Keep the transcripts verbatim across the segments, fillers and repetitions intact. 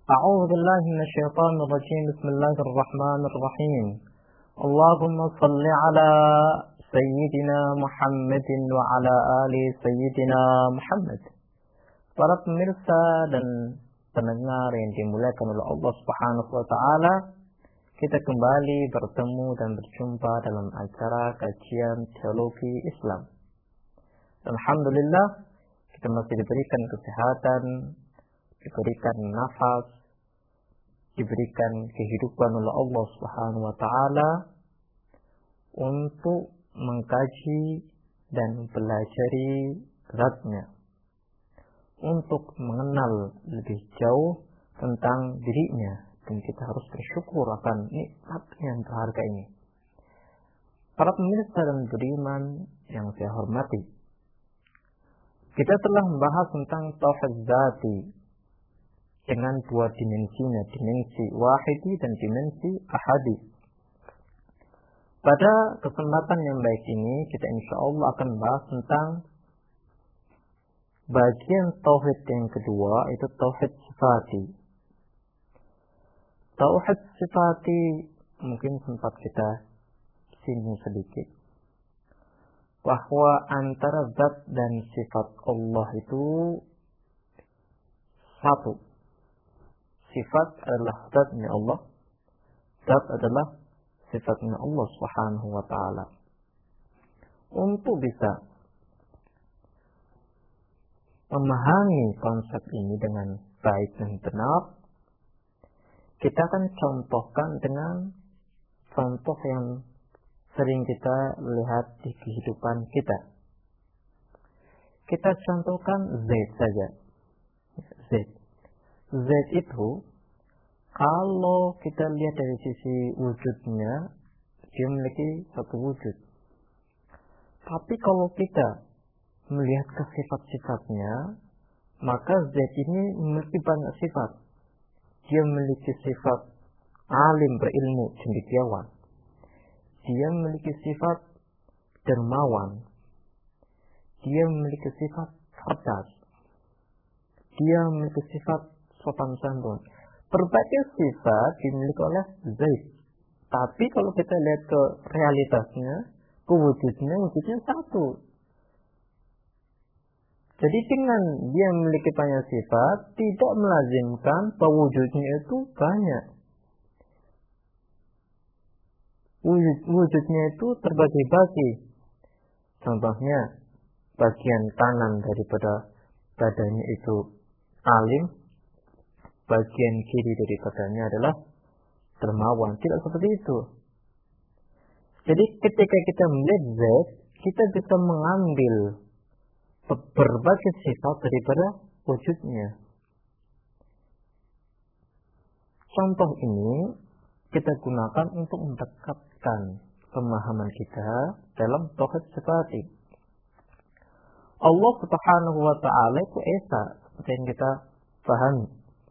أعوذ بالله من الشيطان الرجيم. بسم الله الرحمن الرحيم. اللهم صل على سيدنا محمد وعلى آل سيدنا Muhammad. Para pemirsa dan pendengar yang dimuliakan oleh Allah Subhanahu wa taala, kita kembali bertemu dan berjumpa dalam acara kajian teologi Islam. Alhamdulillah, kita masih diberikan kesehatan, diberikan nafas, diberikan kehidupan oleh Allah Subhanahu wa taala untuk mengkaji dan mempelajari zatnya, untuk mengenal lebih jauh tentang dirinya, dan kita harus bersyukur akan nikmat yang berharga ini. Para pemirsa dan beriman yang saya hormati, kita telah membahas tentang tauhid zati dengan dua dimensinya, dimensi wahidi dan dimensi ahadi. Pada kesempatan yang baik ini, kita insya Allah akan bahas tentang bagian tauhid yang kedua, itu tauhid sifati. Tauhid sifati mungkin sempat kita singgung sedikit, bahwa antara zat dan sifat Allah itu satu. Sifat adalah zatnya Allah, zat adalah sifatnya Allah Subhanahu wa taala. Untuk bisa memahami konsep ini dengan baik dan benar, kita akan contohkan dengan contoh yang sering kita lihat di kehidupan kita. Kita contohkan Z saja. Z. Z itu, kalau kita lihat dari sisi wujudnya, dia memiliki satu wujud. Tapi kalau kita melihat ke sifat-sifatnya, maka Z ini memiliki banyak sifat. Dia memiliki sifat alim, berilmu, cendekiawan. Dia memiliki sifat dermawan. Dia memiliki sifat cerdas. Dia memiliki sifat sopan santun. Berbagai sifat dimiliki oleh Zaid. Tapi kalau kita lihat ke realitasnya, ke wujudnya, wujudnya satu. Jadi dengan dia memiliki banyak sifat, tidak melazimkan bahwa wujudnya itu banyak. Wujud, wujudnya itu terbagi-bagi. Contohnya, bagian kanan daripada badannya itu alim, bagian kiri daripadanya adalah dermawan. Tidak seperti itu. Jadi ketika kita melihat Z, kita bisa mengambil berbagai sifat daripada wujudnya. Contoh ini kita gunakan untuk mendekatkan pemahaman kita dalam tauhid sifati. Allah Subhanahu wa taala itu esa, seperti yang kita pahami.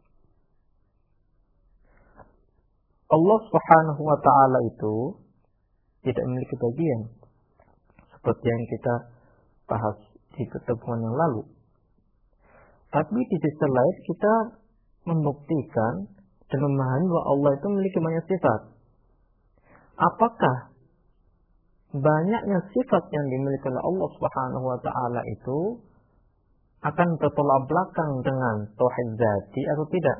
Allah Subhanahu wa taala itu tidak memiliki bagian, seperti yang kita bahas di pertemuan yang lalu. Tapi di sisi lain kita membuktikan dan memahami bahwa Allah itu memiliki banyak sifat. Apakah banyaknya sifat yang dimiliki oleh Allah Subhanahu wa taala itu akan bertolak belakang dengan tauhid zati atau tidak?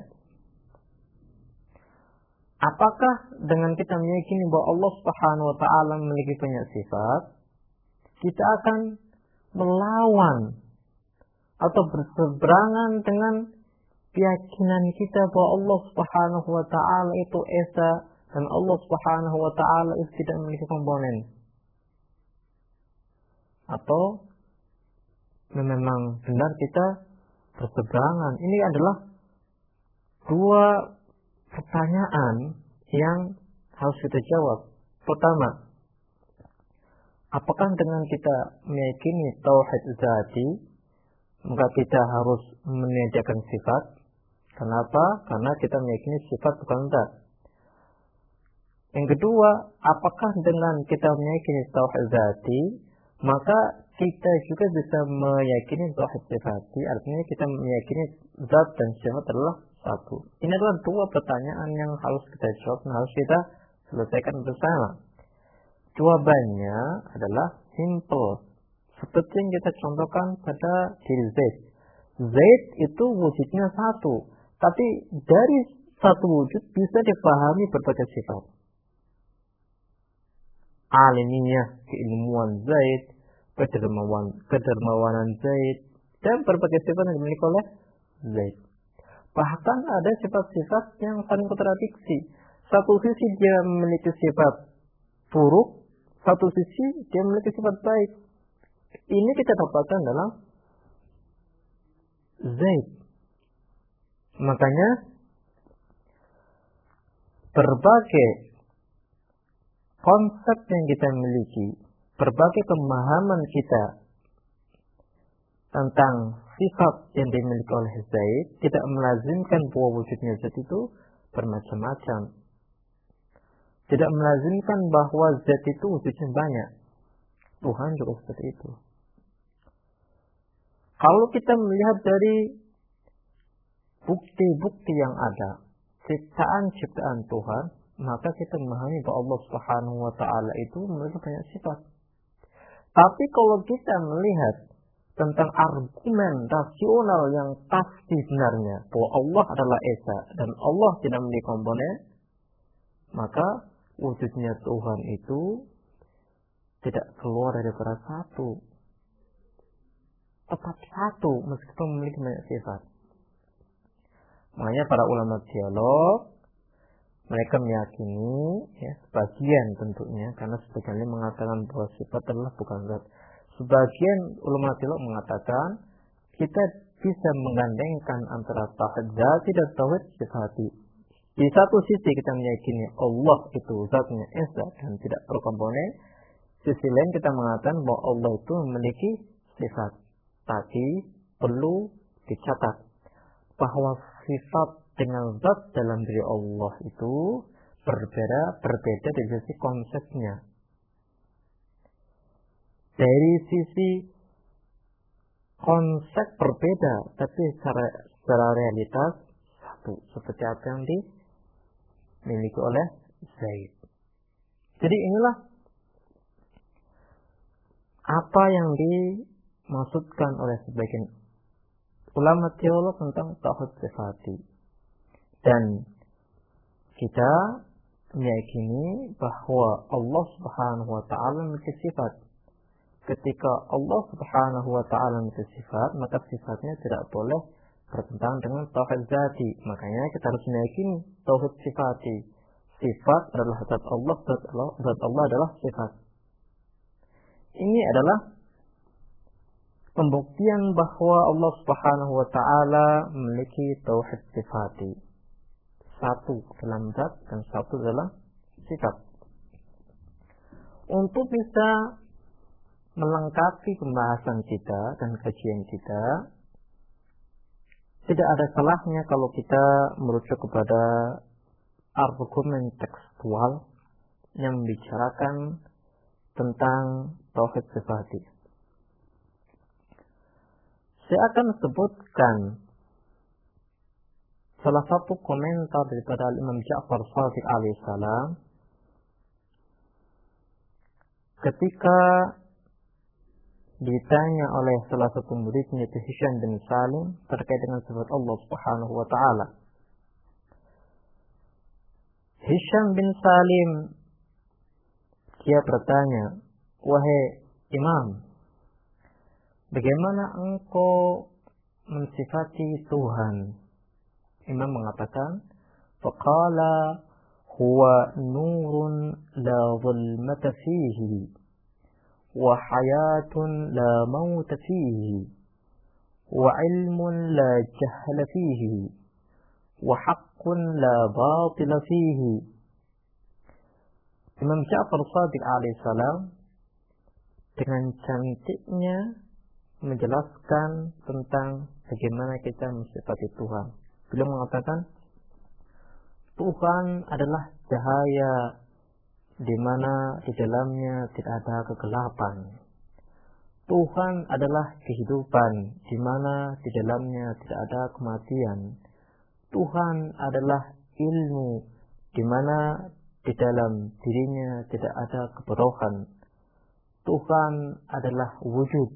Apakah dengan kita meyakini bahwa Allah Subhanahu wa taala memiliki banyak sifat, kita akan melawan atau berseberangan dengan keyakinan kita bahwa Allah Subhanahu wa taala itu esa dan Allah Subhanahu wa taala itu tidak memiliki komponen? Atau memang benar kita berseberangan? Ini adalah dua pertanyaan yang harus kita jawab. Pertama, apakah dengan kita meyakini tauhid zati, maka kita harus meniadakan sifat? Kenapa? Karena kita meyakini sifat bukan zat. Yang kedua, apakah dengan kita meyakini tauhid zati, maka kita juga bisa meyakini tauhid sifati? Artinya kita meyakini zat dan sifat adalah satu. Ini adalah dua pertanyaan yang harus kita jawab, yang harus kita selesaikan bersama. Jawabannya adalah simple. Seperti yang kita contohkan pada diri Zaid. Zaid itu wujudnya satu. Tapi dari satu wujud bisa dipahami berbagai sifat. Alimiyah, keilmuan Zaid, kedermawan, kedermawanan Zaid, dan berbagai sifat yang dimiliki oleh Zaid. Bahkan ada sifat-sifat yang saling kontradiksi. Satu sisi dia memiliki sifat buruk, satu sisi dia memiliki sifat baik. Ini kita dapatkan dalam Zaid. Makanya berbagai konsep yang kita miliki, berbagai pemahaman kita tentang sifat yang dimiliki oleh Zaid tidak melazimkan bahwa wujudnya Zaid itu bermacam-macam. Tidak melazimkan bahwa Zaid itu wujudnya banyak. Tuhan juga seperti itu. Kalau kita melihat dari bukti-bukti yang ada, ciptaan-ciptaan Tuhan, maka kita memahami bahwa Allah Subhanahu wa taala itu memiliki banyak sifat. Tapi kalau kita melihat tentang argumen rasional yang pasti benarnya bahwa Allah adalah Esa dan Allah tidak memiliki komponen, maka wujudnya Tuhan itu tidak keluar daripada satu. Tetap satu meskipun memiliki banyak sifat. Makanya para ulama teolog mereka meyakini, ya, sebagian tentunya, karena sebagian mengatakan bahwa sifat adalah bukan zat. Sebagian ulama teolog mengatakan kita bisa menggandengkan antara tauhid zati dan tauhid sifati. Di satu sisi kita meyakini Allah itu zatnya esa dan tidak berkomponen. Sisi lain kita mengatakan bahwa Allah itu memiliki sifat. Tapi perlu dicatat bahwa sifat dengan zat dalam diri Allah itu berbeda, berbeda dari sisi konsepnya. Dari sisi konsep berbeda, tapi secara, secara realitas satu. Seperti apa yang dimiliki oleh Zaid. Jadi inilah apa yang dimaksudkan oleh sebagian ulama teolog tentang tauhid sifati. Dan kita meyakini bahwa Allah Subhanahu wa taala memiliki sifat. Ketika Allah Subhanahu wa taala memiliki sifat, maka sifatnya tidak boleh bertentangan dengan tauhid zati. Makanya kita harus meyakini tauhid sifati. Sifat adalah zat Allah, zat Allah, zat Allah adalah sifat. Ini adalah pembuktian bahwa Allah Subhanahu wa taala memiliki tauhid sifati. Satu dalam zat dan satu dalam sifat. Untuk bisa melengkapi pembahasan kita dan kajian kita, tidak ada salahnya kalau kita merujuk kepada argumen tekstual yang membicarakan tentang tauhid sifati. Saya akan sebutkan salah satu komentar daripada Imam Ja'far Shadiq alaihissalam ketika ditanya oleh salah satu muridnya yaitu Hisham bin Salim terkait dengan sifat Allah Subhanahu wa taala. Hisham bin Salim dia bertanya, "Wahai Imam, bagaimana engkau mensifati Tuhan?" Imam mengatakan, "Faqala huwa nurun la zulmata fihi wa hayatun la mauta fihi wa ilmun la jahla fihi wa haqqun la batila fihi." Imam Ja'far Shadiq alaihissalam dengan cantiknya menjelaskan tentang bagaimana kita mensifati Tuhan. Beliau mengatakan Tuhan adalah cahaya di mana di dalamnya tidak ada kegelapan. Tuhan adalah kehidupan di mana di dalamnya tidak ada kematian. Tuhan adalah ilmu, di mana di dalam dirinya tidak ada kebodohan. Tuhan adalah wujud.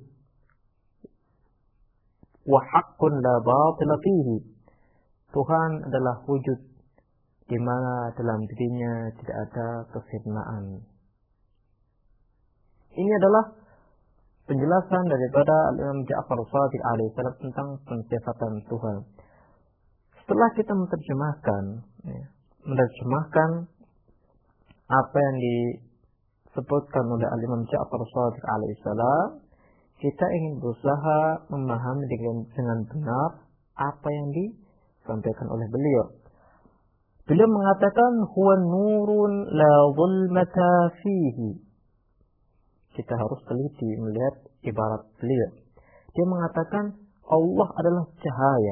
Wa haqqun la batila fihi. Tuhan adalah wujud, di mana dalam dirinya tidak ada kesempurnaan. Ini adalah penjelasan daripada Al-Imam Ja'far Shadiq alaihissalam tentang pensifatan Tuhan. Setelah kita menerjemahkan, ya, menerjemahkan apa yang disebutkan oleh Al-Imam Ja'far Shadiq alaihissalam, kita ingin berusaha memahami dengan, dengan benar apa yang disampaikan oleh beliau. Beliau mengatakan huwa nurun la zulmata fihi. Kita harus teliti melihat ibarat beliau. Dia mengatakan Allah adalah cahaya.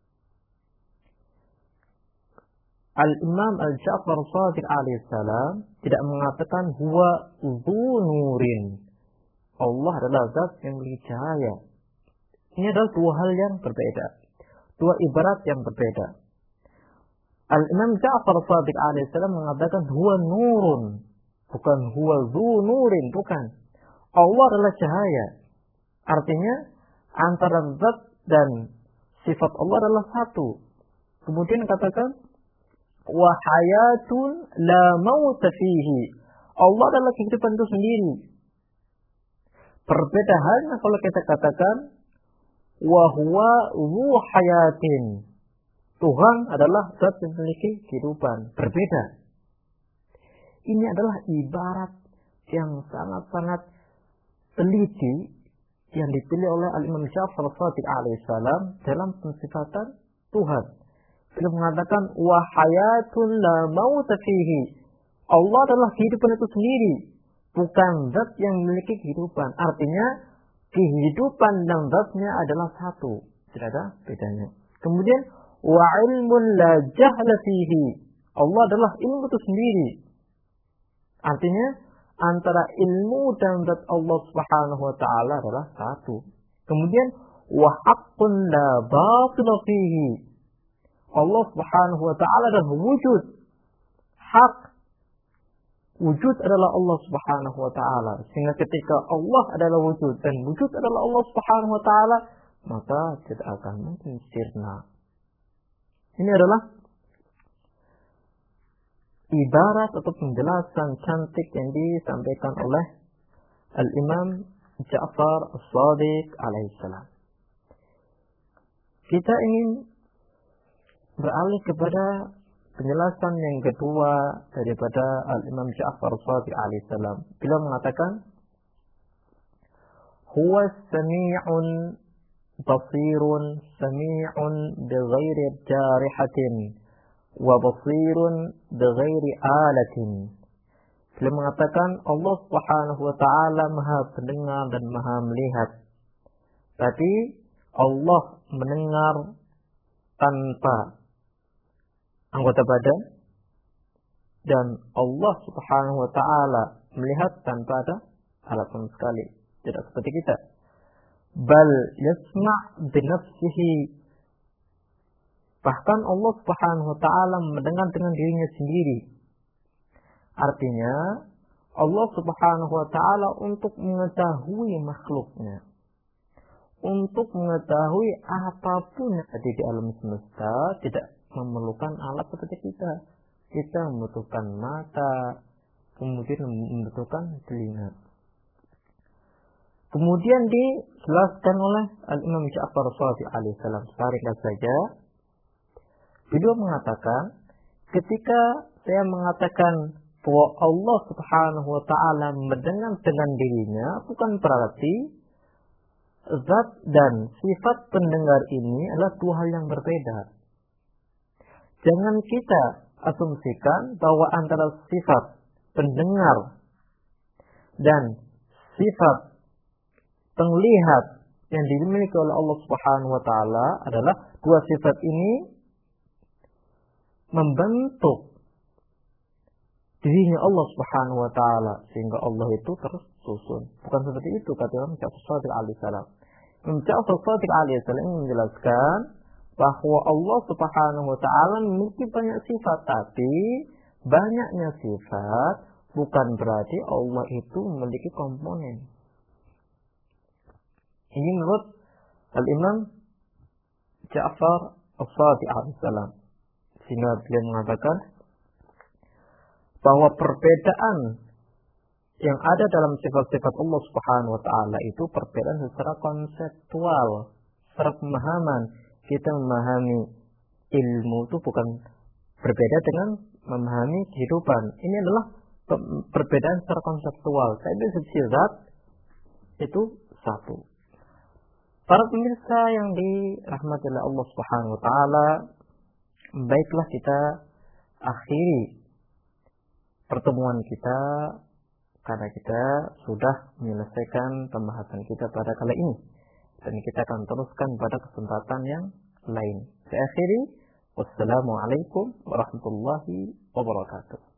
Al-Imam Al-Ja'far Shadiq alaihissalam tidak mengatakan huwa dzu nurin. Allah adalah zat yang memiliki cahaya. Ini adalah dua hal yang berbeda. Dua ibarat yang berbeda. Al-Imam Ja'far Shadiq alaihissalam mengatakan huwa nurun. Bukan huwa dzu nurin. Bukan. Allah adalah cahaya. Artinya antara zat dan sifat Allah adalah satu. Kemudian katakan wa hayatun la mauta fihi. Allah adalah kehidupan itu sendiri. Berbeda halnya kalau kita katakan wa huwa dzu hayatin. Tuhan adalah zat yang memiliki kehidupan. Berbeda. Ini adalah ibarat yang sangat-sangat teliti yang dipilih oleh Al-Imam Ja'far Shadiq alaihissalam dalam pensifatan Tuhan. Beliau mengatakan wa hayatun la mauta fihi. Allah adalah kehidupan itu sendiri, bukan zat yang memiliki kehidupan. Artinya kehidupan dan zatnya adalah satu, tidak ada bedanya. Kemudian wa ilmun la jahla fihi. Allah adalah ilmu itu sendiri. Artinya antara ilmu dan zat Allah Subhanahu wa taala adalah satu. Kemudian wa haqqun la batila fihi. Allah Subhanahu wa taala adalah wujud. Hak wujud adalah Allah Subhanahu wa taala. Sehingga ketika Allah adalah wujud dan wujud adalah Allah Subhanahu wa taala, maka tidak akan mungkin sirna. Ini adalah ibarat atau penjelasan cantik yang disampaikan oleh Al-Imam Ja'far Shadiq alaihissalam. Kita ingin beralih kepada penjelasan yang kedua daripada Al-Imam Ja'far Shadiq alaihissalam. Beliau mengatakan huwa sami'un basirun sami'un bighairi jarihatin wa basirun bighairi alatin. Beliau mengatakan Allah Subhanahu wa taala Maha pendengar dan Maha melihat. Tapi Allah mendengar tanpa anggota badan dan Allah Subhanahu wa taala melihat tanpa ada alat sama sekali. Tidak seperti kita. Bal yasma' bi nafsihi. Bahkan Allah Subhanahu wa taala mendengar dengan dirinya sendiri. Artinya Allah Subhanahu wa taala untuk mengetahui makhluknya, untuk mengetahui apapun yang ada di alam semesta tidak memerlukan alat seperti kita. Kita membutuhkan mata, kemudian membutuhkan telinga. Kemudian dijelaskan oleh Al-Imam Ja'far Shadiq alaihissalam. Ringkas saja. Beliau mengatakan, ketika saya mengatakan bahwa Allah Subhanahu wa taala mendengar dengan dirinya, bukan berarti zat dan sifat pendengar ini adalah dua hal yang berbeda. Jangan kita asumsikan bahwa antara sifat pendengar dan sifat penglihat yang dimiliki oleh Allah Subhanahu wa taala adalah dua sifat ini membentuk dirinya Allah Subhanahu wa taala sehingga Allah itu terus susun. Bukan seperti itu kata Imam Ja'far Shadiq alaihissalam. Imam Ja'far Shadiq alaihissalam menjelaskan bahwa Allah Subhanahu wa taala memiliki banyak sifat, tapi banyaknya sifat bukan berarti Allah itu memiliki komponen. Ini menurut Al-Imam Ja'far As-Shadiq alaihissalam. Sehingga beliau mengatakan bahwa perbedaan yang ada dalam sifat-sifat Allah Subhanahu wa taala itu perbedaan secara konseptual, secara pemahaman. Kita memahami ilmu itu bukan berbeda dengan memahami kehidupan. Ini adalah perbedaan secara konseptual. Tapi sisi zat itu satu. Para pemirsa yang dirahmati oleh Allah Subhanahu wa taala, baiklah kita akhiri pertemuan kita karena kita sudah menyelesaikan pembahasan kita pada kali ini, dan kita akan teruskan pada kesempatan yang lain. Saya akhiri, wassalamualaikum warahmatullahi wabarakatuh.